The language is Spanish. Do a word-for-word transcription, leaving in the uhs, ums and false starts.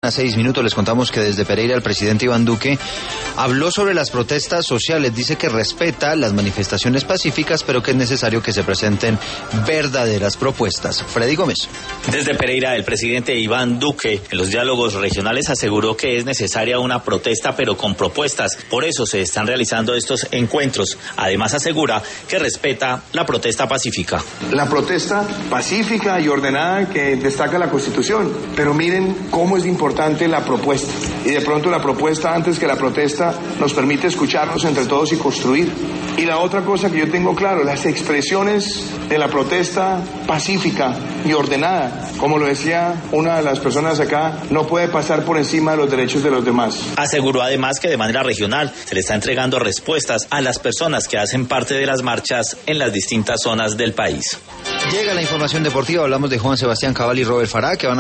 A seis minutos les contamos que desde Pereira el presidente Iván Duque habló sobre las protestas sociales. Dice que respeta las manifestaciones pacíficas, pero que es necesario que se presenten verdaderas propuestas. Freddy Gómez. Desde Pereira el presidente Iván Duque en los diálogos regionales aseguró que es necesaria una protesta, pero con propuestas. Por eso se están realizando estos encuentros. Además asegura que respeta la protesta pacífica. La protesta pacífica y ordenada que destaca la Constitución. Pero miren cómo es importante la propuesta, y de pronto la propuesta antes que la protesta nos permite escucharnos entre todos y construir. Y la otra cosa que yo tengo claro, las expresiones de la protesta pacífica y ordenada, como lo decía una de las personas acá, no puede pasar por encima de los derechos de los demás. Aseguró además que de manera regional se le está entregando respuestas a las personas que hacen parte de las marchas en las distintas zonas del país. Llega la información deportiva, hablamos de Juan Sebastián Cabal y Robert Farah, que van a